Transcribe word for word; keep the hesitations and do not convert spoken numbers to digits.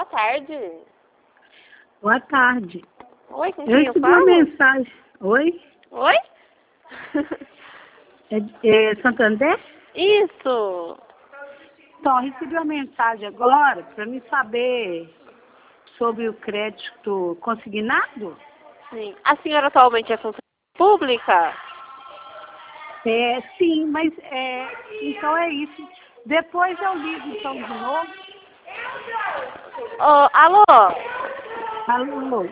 boa tarde. Boa tarde. Oi, com Eu quem eu recebi falo? uma mensagem. Oi? Oi? É, é Santander? Isso. Então, eu recebi uma mensagem agora para me saber sobre o crédito consignado. Sim. A senhora atualmente é funcionária pública? É, sim, mas é, então é isso. Depois eu ligo então de novo. Oh, alô? Alô?